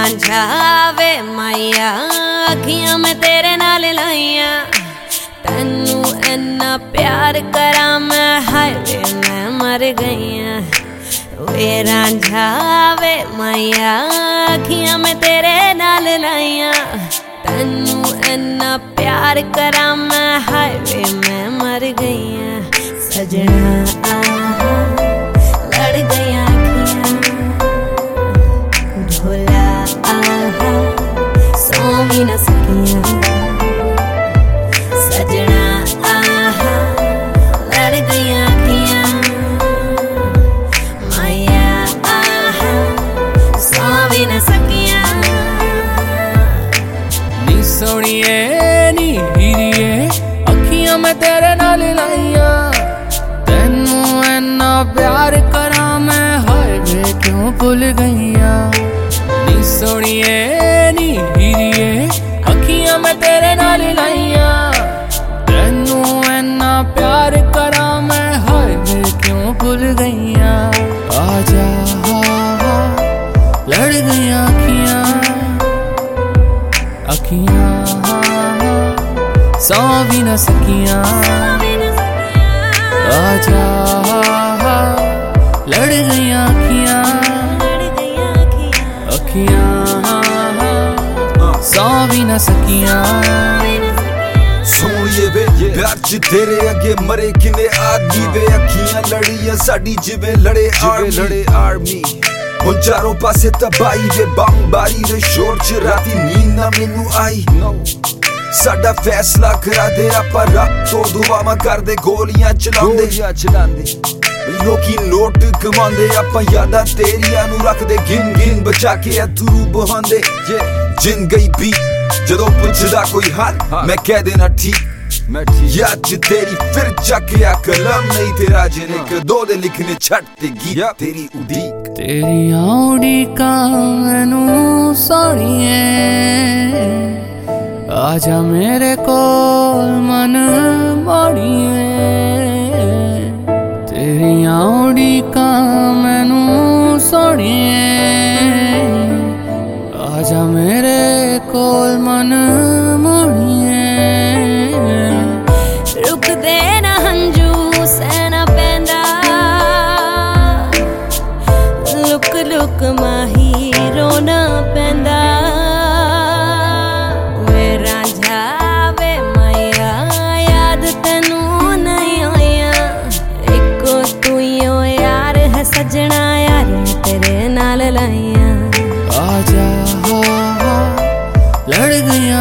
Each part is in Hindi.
रांझा वे माइया अखियां में तेरे नाल लाइया तैनू इन्ना प्यार करा मैं हाय वे मैं मर गईया वे रांझा वे माइया अखियां में तेरे नाल लाइया तैनू इन्ना प्यार करा मैं हाय वे मैं मर गईया सजना आहा लड़ गया ढोला आहा सो भी न सकिया सजना आहा लड़ गया माया आहा सो भी न सकिया नी सोनिए नी हीरिए अखियां में तेरे नाल लाइया तैनू इन्ना प्यार करा मैं हाय वे क्यों भुल गईया नी सोनिए नी हीरिए अखियां में तेरे नाल लाइया तैनू इन्ना प्यार करा मैं हाय वे क्यों भुल गईया आजा लड़ गईया अखियां सौ भी न सकिया आजा लड़ गईया अखियां सौ भी न सकिया सोनिए वे प्यार च तेरे अगे मरे किने आदमी वे अखियां लड़ियां साडी जिवें लड़े आर्मी हुण चारों पासे तबाही वे बमबारी वे शोर च राती नींद ना मैनू आई साडा फैसला करा दे आपां रब तो दुआवां करदे गोलियां चलांदे लोकी नोट कमांदे आपां यादां तेरियां नू रखदे गिन गिन बचा के अथरू बहांदे जिन गई भी जदों पुछदा कोई हाल मैं कह देना ठीक याद च तेरी फिर चकिया कलम नहीं तेरा जिने दो दे लिखने छट ते गीत तेरी उड़ीक तेरियां उड़ीकां मैनू सोहणिए आजा मेरे कोल मन मोड़िए तेरियां उड़ीकां मैनू सोहणिए आजा मेरे कोल मन मोड़िए रुक दे ना हंजू सहना पैंदा लुक लुक माही रोना पैंदा वे रांझा वे माया याद तैनू नहीं आया इको तू यार है सजना यार तेरे नाल लाइया आजा लड़ गईया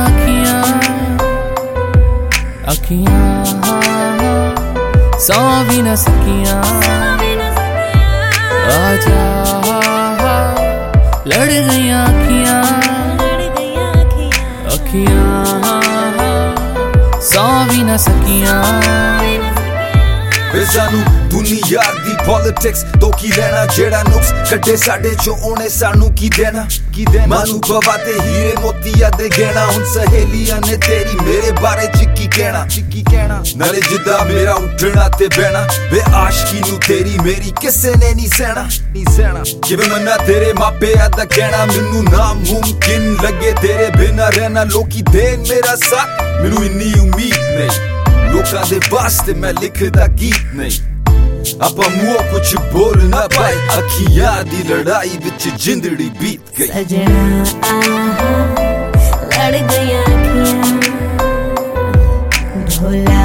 अखियां सौ भी न सकिया आजा लड़ गईया अखियां सौ भी न सकिया सानू दुनिया दी पॉलिटिक्स तो की लेना जेड़ा नुक्स कड्डे साडे चो ओने सानू की देना मानू पवा ते हीरे मोतिया दे गहना हुन सहेलियां ने तेरी मेरे बारे च की कहना नाले जिद्दा मेरा उठना ते बहना वे आशिकी नू तेरी मेरी किसे ने नहीं सहना किवें मन्ना तेरे मापे दा कहना मैनू नामुमकिन लगे तेरे बिना रहना लोकी देन मेरा साथ मैनू इन्नी उम्मीद नहीं लोकां दे वास्ते मैं लिखदा गीत नहीं आपां मुंहों कुछ बोल ना पाए अखियां दी लड़ाई विच जिंदड़ी बीत गई सजना आहा लड़ गया ढोला